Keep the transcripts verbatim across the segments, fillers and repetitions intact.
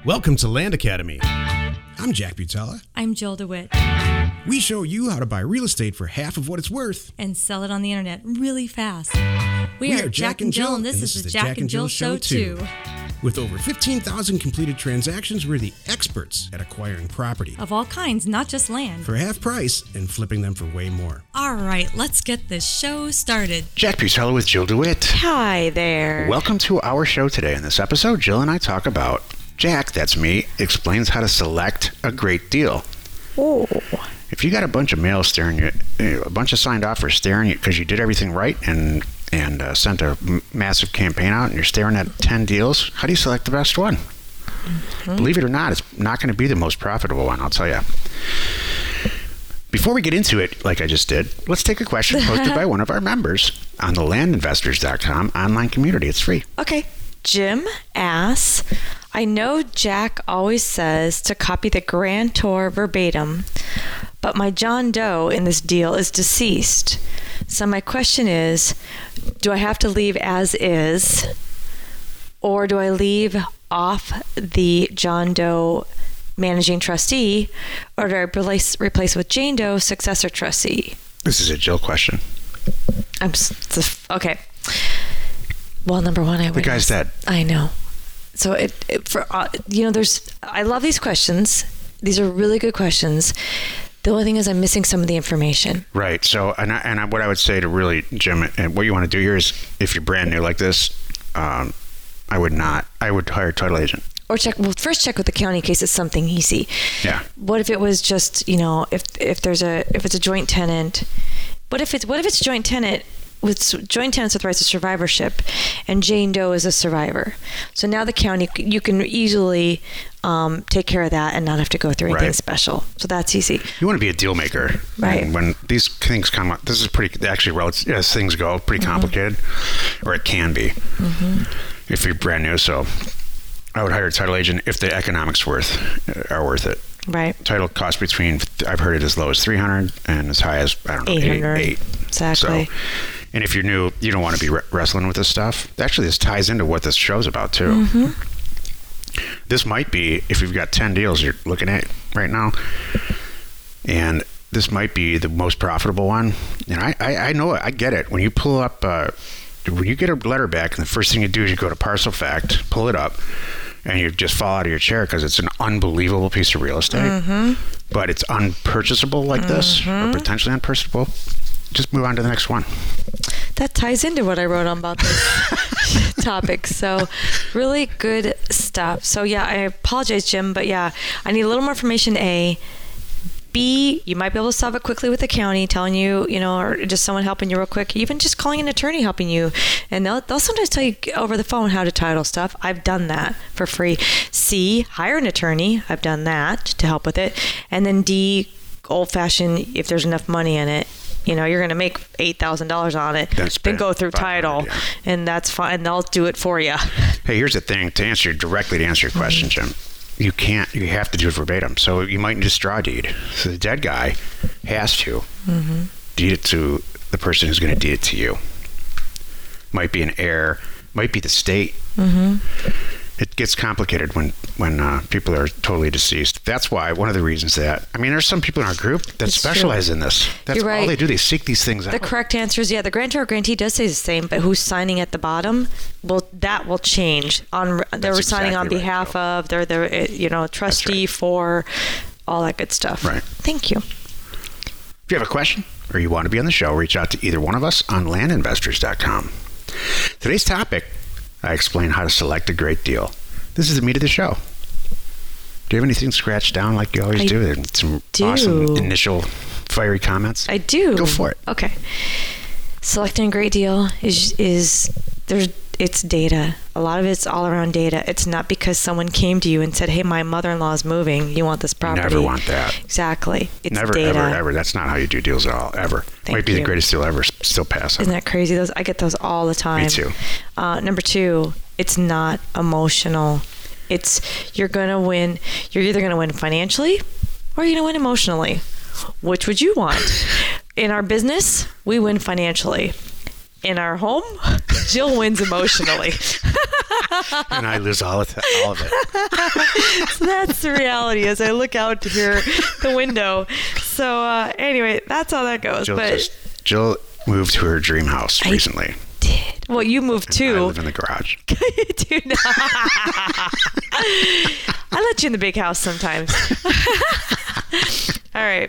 Welcome to Land Academy. I'm Jack Butala. I'm Jill DeWitt. We show you how to buy real estate for half of what it's worth. And sell it on the internet really fast. We, We are Jack and Jill, and this, is the Jack and Jill Show too. With over fifteen thousand completed transactions, we're the experts at acquiring property. Of all kinds, not just land. For half price and flipping them for way more. All right, let's get this show started. Jack Butala with Jill DeWitt. Hi there. Welcome to our show today. In this episode, Jill and I talk about Jack, that's me, explains how to select a great deal. Oh. If you got a bunch of mail staring you, a bunch of signed offers staring you because you did everything right and and uh, sent a m- massive campaign out and you're staring at ten deals, how do you select the best one? Mm-hmm. Believe it or not, it's not going to be the most profitable one, I'll tell you. Before we get into it, like I just did, let's take a question posted by one of our members on the land investors dot com online community. It's free. Okay. Jim asks, I know Jack always says to copy the grantor verbatim, but my John Doe in this deal is deceased. So my question is, do I have to leave as is, or do I leave off the John Doe managing trustee, or do I replace, replace with Jane Doe successor trustee? This is a Jill question. I'm s- okay. Well, number one, I would. The guy's dead. I know. So it, it for uh, you know, there's. I love these questions. These are really good questions. The only thing is, I'm missing some of the information. Right. So, and I, and I, what I would say to really, Jim, and what you want to do here is, if you're brand new like this, um, I would not. I would hire a title agent. Or check. Well, first check with the county in case it's something easy. Yeah. What if it was just, you know, if if there's a if it's a joint tenant. What if it's what if it's joint tenant? With joint tenants with rights of survivorship, and Jane Doe is a survivor. So now the county, you can easily um, take care of that and not have to go through anything Right. special. So that's easy. You want to be a deal maker. Right. And when these things come up, this is pretty, actually, relative, as things go, pretty Mm-hmm. complicated, or it can be, mm-hmm. if you're brand new. So I would hire a title agent if the economics worth are worth it. Right. Title costs between, I've heard it as low as three hundred and as high as, I don't know, eight eight. hundred. eight. Exactly. So, and if you're new, you don't want to be re- wrestling with this stuff. Actually, this ties into what this show's about, too. Mm-hmm. This might be, if you've got ten deals you're looking at right now, and this might be the most profitable one. And I, I, I know it. I get it. When you pull up, uh, when you get a letter back, and the first thing you do is you go to ParcelFact, pull it up, and you just fall out of your chair because it's an unbelievable piece of real estate. Mm-hmm. But it's unpurchasable like Mm-hmm. this, or potentially unpurchasable. Just move on to the next one. That ties into what I wrote on about this topic. So really good stuff. So yeah, I apologize, Jim, but yeah, I need a little more information, A. B, you might be able to solve it quickly with the county telling you, you know, or just someone helping you real quick, even just calling an attorney helping you. And they'll, they'll sometimes tell you over the phone how to title stuff. I've done that for free. C, hire an attorney. I've done that to help with it. And then D, old fashioned, if there's enough money in it, you know, you're going to make eight thousand dollars on it, Then then go through five hundred, title, yeah. and that's fine. They'll do it for you. Hey, here's the thing. To answer directly to answer your question, Jim, you can't. You have to do it verbatim. So you might just draw a deed. So the dead guy has to Mm-hmm. deed it to the person who's going to deed it to you. Might be an heir. Might be the state. Mm-hmm. It gets complicated when when uh, people are totally deceased. That's why one of the reasons that I mean, there's some people in our group that It's specialize true. in this. That's You're all right. they do. They seek these things The out. correct answer is yeah. The grantor or grantee does say the same, but who's signing at the bottom? Well, that will change. On they were signing on exactly right, behalf Jill. of. They're the you know trustee for all that good stuff. Right. Thank you. If you have a question or you want to be on the show, reach out to either one of us on land investors dot com. Today's topic, I explain how to select a great deal. This is the meat of the show. Do you have anything scratched down like you always I do? Some do. awesome initial fiery comments? I do. Go for it. Okay. Selecting a great deal is is there's it's data. A lot of it's all around data. It's not because someone came to you and said, "Hey, my mother-in-law is moving. You want this property?" Never want that. Exactly. It's Never, data. ever, ever. That's not how you do deals at all, ever. Thank Might be you. the greatest deal ever. Still pass on. Isn't that crazy? Those I get those all the time. Me too. Uh, number two, it's not emotional. It's you're gonna win. You're either gonna win financially, or you're gonna win emotionally. Which would you want? In our business, we win financially. In our home, Jill wins emotionally. and I lose all of, th- all of it. So that's the reality as I look out here the window. So uh, anyway, that's how that goes. Jill, but just, Jill moved to her dream house I recently. Did. Well, you moved And too. I live in the garage. Do not. I let you in the big house sometimes. All right.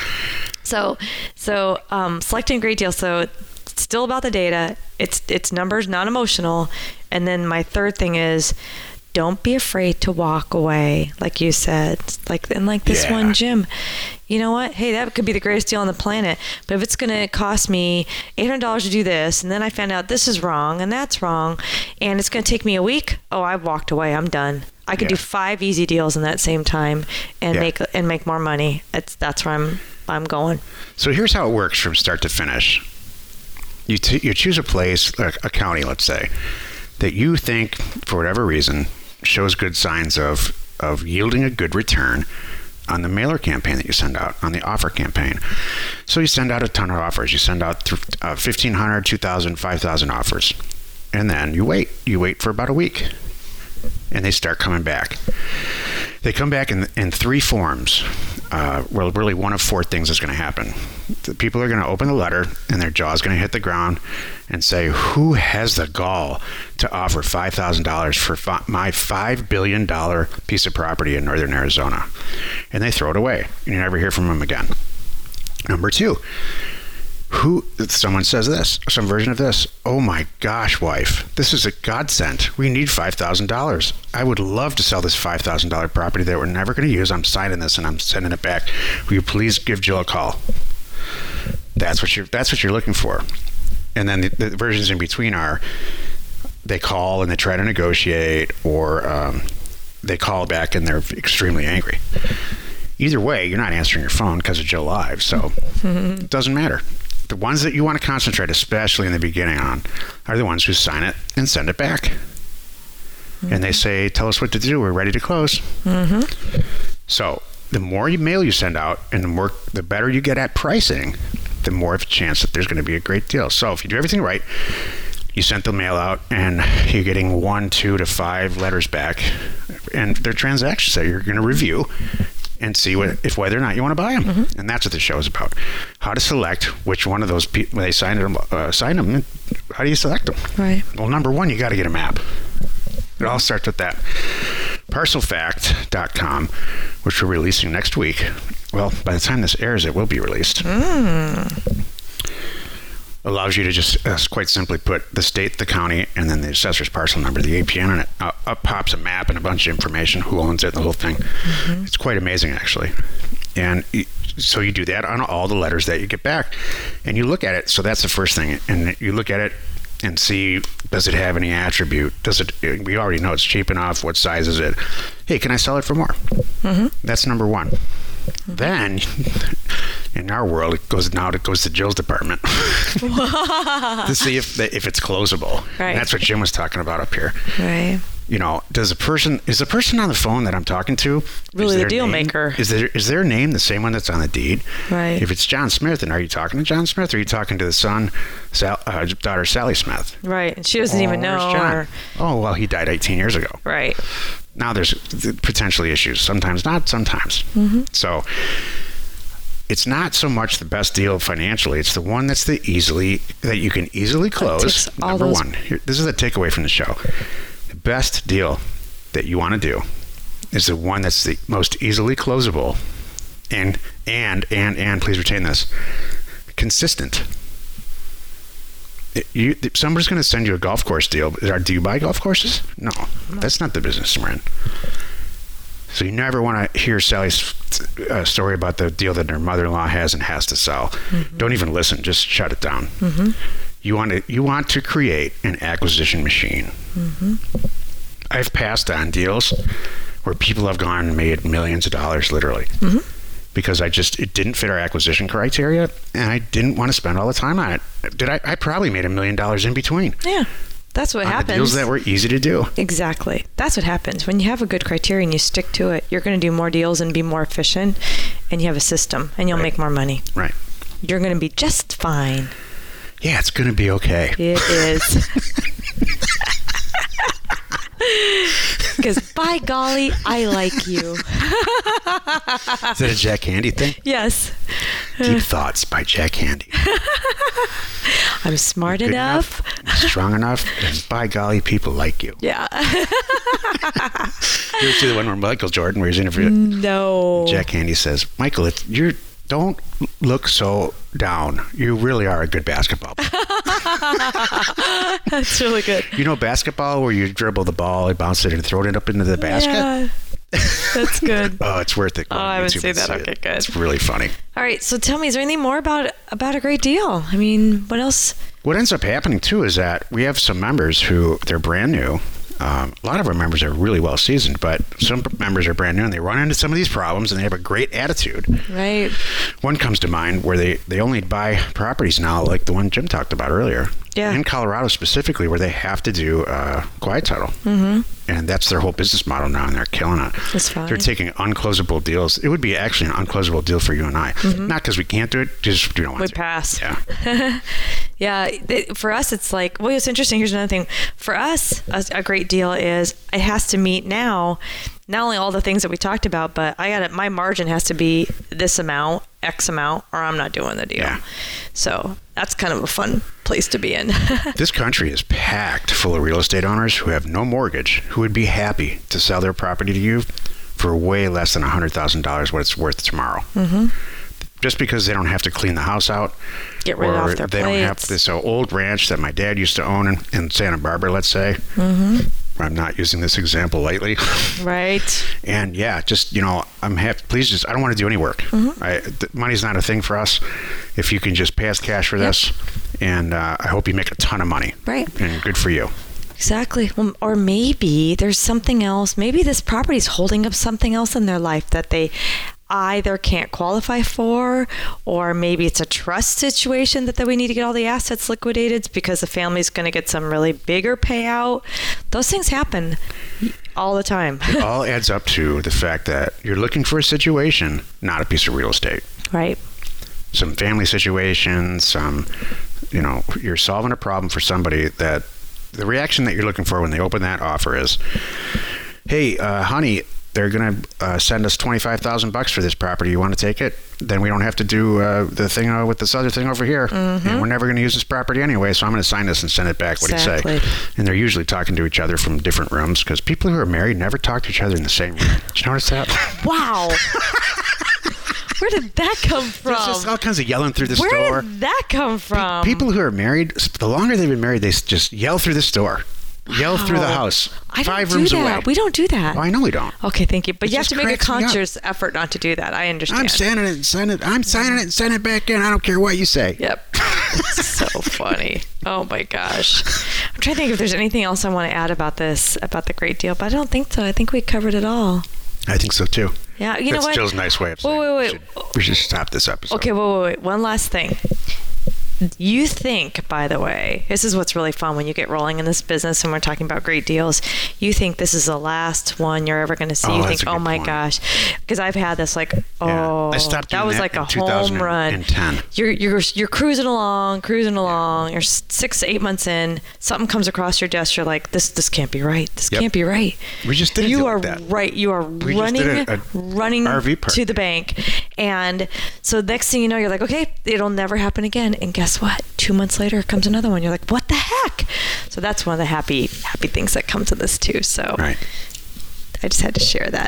So, so um, selecting a great deal. So, it's still about the data. It's it's numbers, not emotional. And then my third thing is, don't be afraid to walk away, like you said. Like and like this Yeah. one, Jim. You know what? Hey, that could be the greatest deal on the planet. But if it's going to cost me eight hundred dollars to do this, and then I found out this is wrong and that's wrong, and it's going to take me a week, oh, I've walked away. I'm done. I could Yeah. do five easy deals in that same time and Yeah. make and make more money. It's that's where I'm I'm going. So here's how it works from start to finish. You t- you choose a place, like a county, let's say, that you think, for whatever reason, shows good signs of of yielding a good return on the mailer campaign that you send out, on the offer campaign. So you send out a ton of offers. You send out th- uh, fifteen hundred, two thousand, five thousand offers. And then you wait. You wait for about a week. And they start coming back. They come back in, in three forms. Uh, well, really one of four things is going to happen. The people are going to open the letter and their jaw's going to hit the ground and say, who has the gall to offer five thousand dollars for fi- my five billion dollars piece of property in northern Arizona? And they throw it away. And you never hear from them again. Number two, who someone says this, some version of this. Oh my gosh, wife, this is a godsend. We need five thousand dollars. I would love to sell this five thousand dollars property that we're never going to use. I'm signing this and I'm sending it back. Will you please give Jill a call? That's what you're, that's what you're looking for. And then the, the versions in between are they call and they try to negotiate, or um, they call back and they're extremely angry. Either way, you're not answering your phone because of Jill Live, so it doesn't matter. The ones that you want to concentrate, especially in the beginning on, are the ones who sign it and send it back. Mm-hmm. And they say, tell us what to do. We're ready to close. Mm-hmm. So the more you mail you send out and the more, the better you get at pricing, the more of a chance that there's going to be a great deal. So if you do everything right, you sent the mail out and you're getting one, two to five letters back, and they're transactions that you're going to review and see what, if whether or not you want to buy them. Mm-hmm. And that's what the show is about. How to select which one of those people, when they sign them, uh, sign them, how do you select them? Right. Well, number one, you got to get a map. It all starts with that. Parcel Fact dot com, which we're releasing next week. Well, by the time this airs, it will be released. Mm. Allows you to just uh, quite simply put the state, the county, and then the assessor's parcel number, the A P N, and it uh, up pops a map and a bunch of information, who owns it, and the whole thing. Mm-hmm. It's quite amazing, actually. And so you do that on all the letters that you get back, and you look at it. So that's the first thing, and you look at it and see, does it have any attribute? Does it? We already know it's cheap enough. What size is it? Hey, can I sell it for more? Mm-hmm. That's number one. Mm-hmm. Then, in our world, it goes now. It goes to Jill's department to see if the, if it's closable. Right. And that's what Jim was talking about up here. Right. You know, does a person is the person on the phone that I'm talking to really the deal name, maker? Is there is their name the same one that's on the deed? Right. If it's John Smith, then are you talking to John Smith, or are you talking to the son, Sal, uh, daughter Sally Smith? Right. And she doesn't Oh, even know. where's John? Or, oh well, he died eighteen years ago. right. Now there's potentially issues. Sometimes not. Sometimes. Mm-hmm. So it's not so much the best deal financially. It's the one that's the easily that you can easily close. Number those- one. Here, this is the takeaway from the show. The best deal that you want to do is the one that's the most easily closable, and and and and please retain this, consistent. It, you, somebody's going to send you a golf course deal. Do you buy golf courses? No, that's not the business we're in. So you never want to hear Sally's uh, story about the deal that her mother-in-law has and has to sell. Mm-hmm. Don't even listen. Just shut it down. Mm-hmm. You want to you want to create an acquisition machine. Mm-hmm. I've passed on deals where people have gone and made millions of dollars, literally, mm-hmm. because I just it didn't fit our acquisition criteria, and I didn't want to spend all the time on it. Did I? I probably made a million dollars in between. Yeah. That's what on happens. The deals that were easy to do. Exactly. That's what happens. When you have a good criteria and you stick to it, you're going to do more deals and be more efficient, and you have a system, and you'll right. make more money. Right. You're going to be just fine. Yeah, it's going to be okay. It is. Because by golly, I like you. Is that a Jack Handy thing? Yes. Deep Thoughts by Jack Handy. I'm smart Good enough. enough, strong enough, and by golly, people like you. Yeah. You ever see the one where Michael Jordan, where he's interviewing? No. Jack Handy says, Michael, it's, you're don't look so down. You really are a good basketball player. That's really good. You know basketball where you dribble the ball, you bounce it, and throw it up into the basket? Yeah. That's good. Oh, it's worth it. Oh, I haven't seen that. See Okay, it. good. It's really funny. All right, so tell me, is there anything more about about a great deal? I mean, what else? What ends up happening, too, is that we have some members who, they're brand new. Um, a lot of our members are really well seasoned, but some members are brand new and they run into some of these problems and they have a great attitude. Right. One comes to mind where they, they only buy properties now, like the one Jim talked about earlier. Yeah. In Colorado specifically, where they have to do uh, quiet title. Mm-hmm. And that's their whole business model now, and they're killing it. That's fine. They're taking unclosable deals. It would be actually an unclosable deal for you and I. Mm-hmm. Not because we can't do it, just we don't want We to. pass. Yeah. Yeah, th- for us, it's like, well, it's interesting. Here's another thing. For us, a, a great deal is it has to meet now, not only all the things that we talked about, but I got it. My margin has to be this amount, X amount, or I'm not doing the deal. Yeah. So that's kind of a fun place to be in. This country is packed full of real estate owners who have no mortgage, who would be happy to sell their property to you for way less than one hundred thousand dollars what it's worth tomorrow. Mm-hmm. Just because they don't have to clean the house out. Get rid or of their they plates. don't have this uh, old ranch that my dad used to own in, in Santa Barbara, let's say. Mm-hmm. I'm not using this example lightly. Right. And yeah, just, you know, I'm happy. Please just, I don't want to do any work. Mm-hmm. I, the, money's not a thing for us. If you can just pay us cash for Yep. this, and uh, I hope you make a ton of money. Right. And good for you. Exactly. Well, or maybe there's something else. Maybe this property is holding up something else in their life that they either can't qualify for, or maybe it's a trust situation that, that we need to get all the assets liquidated because the family's going to get some really bigger payout. Those things happen all the time. It all adds up to the fact that you're looking for a situation, not a piece of real estate. Right. Some family situation, some, you know, you're solving a problem for somebody that the reaction that you're looking for when they open that offer is, hey, uh, honey, they're going to uh, send us twenty-five thousand bucks for this property. You want to take it? Then we don't have to do uh, the thing uh, with this other thing over here. Mm-hmm. And we're never going to use this property anyway, so I'm going to sign this and send it back. What Exactly. do you say? And they're usually talking to each other from different rooms because people who are married never talk to each other in the same room. Did you notice that? Wow. Where did that come from? There's just all kinds of yelling through the Where store. did that come from? People who are married, the longer they've been married, they just yell through the store. Yell through the Wow. house. I don't Five do rooms that. away. We don't do that. Oh, I know we don't. Okay, thank you. But It you have just to make a cracks me up. conscious effort not to do that. I understand. I'm signing it and send it. I'm signing it and send it back in. I don't care what you say. Yep. It's so funny. Oh my gosh. I'm trying to think if there's anything else I want to add about this, about the great deal, but I don't think so. I think we covered it all. I think so too. Yeah, you That's know what? Jill's nice way of saying Wait, wait, we wait. should, we should stop this episode. Okay, wait, wait, wait. One last thing. You think, by the way, this is what's really fun when you get rolling in this business and we're talking about great deals. You think this is the last one you're ever going to see. Oh, you that's think, a oh good my point. gosh, because I've had this like, Yeah. oh, I stopped doing that was that like in a home run. two thousand ten. You're you're you're cruising along, cruising along. You're six to eight months in. Something comes across your desk. You're like, this this can't be right. This Yep. can't be right. We just did a You deal are like that. right. You are We just running, did a- a running R V park. to the bank, and so next thing you know, you're like, okay, it'll never happen again. And guess what? Two months later comes another one. You're like, what the heck? So that's one of the happy happy things that come to this too. So Right. I just had to share that.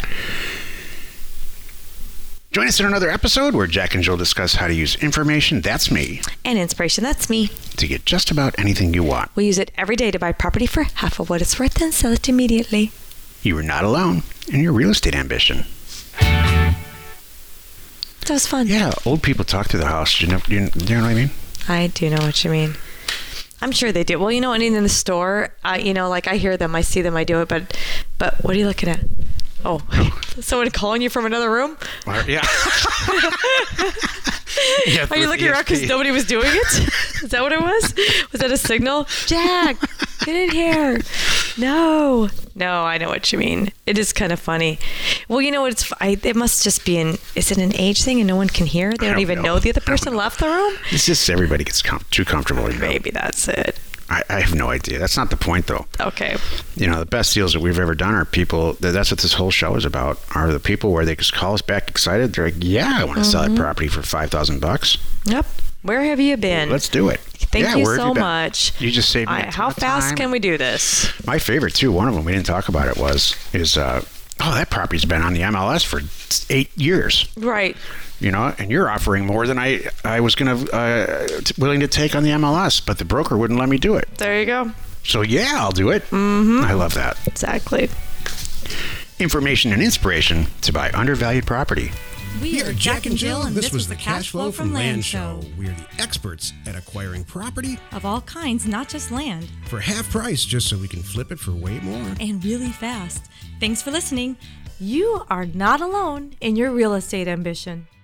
Join us in another episode where Jack and Jill discuss how to use information, that's me, And inspiration, that's me. to get just about anything you want. We use it every day to buy property for half of what it's worth and sell it immediately. You are not alone in your real estate ambition. That was fun. Yeah, old people talk through the house. You know, you, you know what I mean? I do know what you mean. I'm sure they do. Well, you know, and in the store, I, you know, like I hear them, I see them, I do it, but, but what are you looking at? Oh, someone calling you from another room? Or- yeah. Yeah, Are you for looking around because E S P. nobody was doing it? Is that what it was? Was that a signal? Jack, get in here. No. No, I know what you mean. It is kind of funny. Well, you know what? It's I, it must just be an, is it an age thing and no one can hear? They I don't don't even know. know the other I don't person know. left the room? It's just everybody gets com- too comfortable. You know? Maybe that's it. I, I have no idea. That's not the point, though. Okay. You know, the best deals that we've ever done are people, that's what this whole show is about, are the people where they just call us back excited. They're like, yeah, I want to mm-hmm. sell that property for five thousand bucks. Yep. Where have you been? Let's do it. Thank yeah, you where so you much. You just saved me I, How fast time. can we do this? My favorite, too, one of them, we didn't talk about it, was, is, uh, oh, that property's been on the M L S for eight years. Right. You know, and you're offering more than I, I was going to, uh, t- willing to take on the M L S, but the broker wouldn't let me do it. There you go. So, yeah, I'll do it. Mm-hmm. I love that. Exactly. Information and inspiration to buy undervalued property. We are Jack and Jill, and this was the Cash Flow from Land Show. We are the experts at acquiring property of all kinds, not just land. For half price, just so we can flip it for way more. And really fast. Thanks for listening. You are not alone in your real estate ambition.